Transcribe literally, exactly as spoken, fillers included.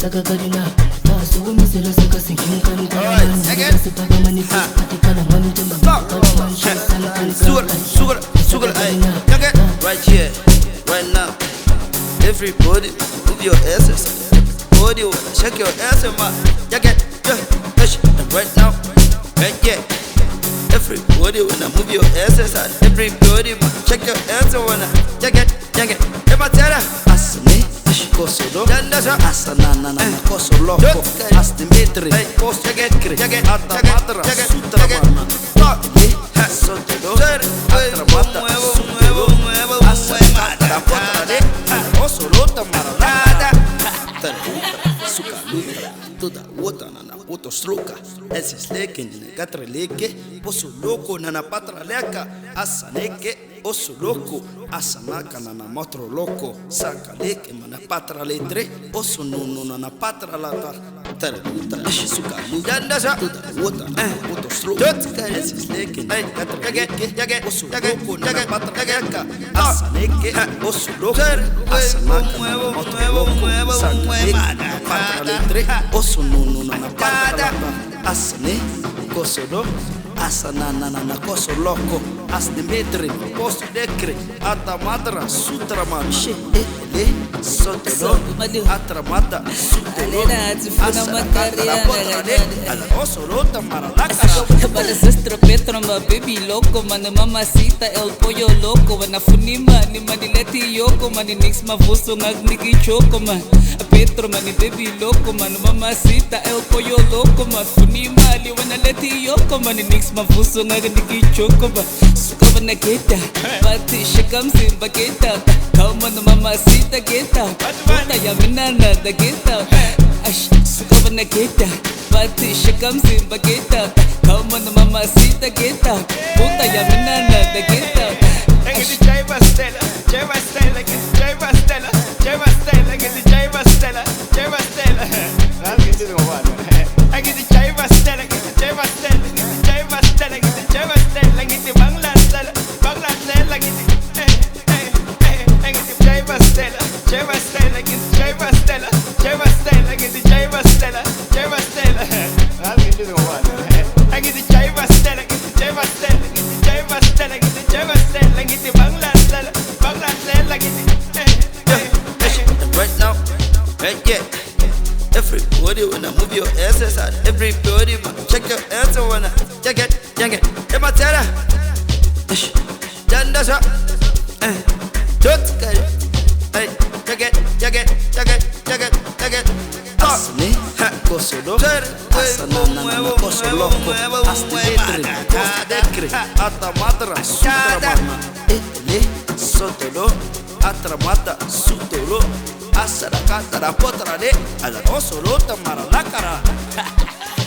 Sakakarina, Tasu, Mister Sakasin, Kinkan, Sakaman, Sugar, sugar, sugar, right here, right now. Everybody, move your asses. Body, check your ass, man. Jacket, and right now, right here. Everybody, wanna move your asses. Everybody, check your ass, wanna jacket, jacket. Ematera, asne, kosolo, dandasa, asana, na kosolo, astimetri, post jacket, jacket, atamatra, sutra, ha, sotelo, atramata, nuevo, nuevo, asana, potrade, kosolo, tamarada, suka, lutra, toda wota na poto struka, esse sleke, gatra leke, posso louco na patra leca, asaneke, osso louco, asanaka na motro louco, saca leke, mana patra letre, osso nuno na patra lata, tara, esse suka, lutra, toda wota na poto struka, esse sleke, gatra leke, osso louco na patra leca, asaneke, osso louco, asanaka na motro louco, saca leke, patra letre, osso nuno na patra lata, asane, kosolo, asanana na kosoloko, asdimetri, posto dekre, atamatra, sutraman, ele, sotelo, atramata, sutelo, asana, potrade, ala osolota maralaka. Para sestro Petro, ma baby loco, man, mamacita, el pollo loco, wana funima, ni manileti yoko, man, nix ma vuso ngagniki choco, man. Petro, man, baby loco, man, mamacita, el pollo loco, man, funima, li wana leti yoko, man, nix ma vuso ngagniki choco, man. Suka wana geta, bati shakam simba geta, kama na mamacita geta, puta ya minana da geta, ash, suka wana geta, bati shakam simba geta, kama na mamacita geta, puta ya minana da geta. Like it's the J Bastella, J Bastella, like it's J Bastella, J Bastella, like it's the J Bastella, J Bastella. That's good to know what. Like it's the J Bastella, like it's the J Bastella, like it's the J Bastella, like it's the J Bastella, like it's the Bangladesh, Bangladesh, like it's the hey, hey, hey, like it's the J Bastella, J Bastella, like it's the J Bastella, J Bastella, like it's the J Bastella, J Bastella. That's good to know what. Like it's the J Bastella, like it's the J Bastella, like it's the J Bastella, like it's the J Bastella, like it's the Bangladesh, Bangladesh, like it's the hey, hey, hey. Right now, right here. Everybody wanna move your asses out. Everybody check your ass, wanna check it, check it. Ematera, dandasa, tot, hey, check it, check it, check it, check it, check it. Asne, kosolo, asanana na kosolo, astimetri, postdekre, atamatra, sutramana, ele, sotelo, atramata, sutolo, asaraka, tarapotrade, ala osolota maralakara.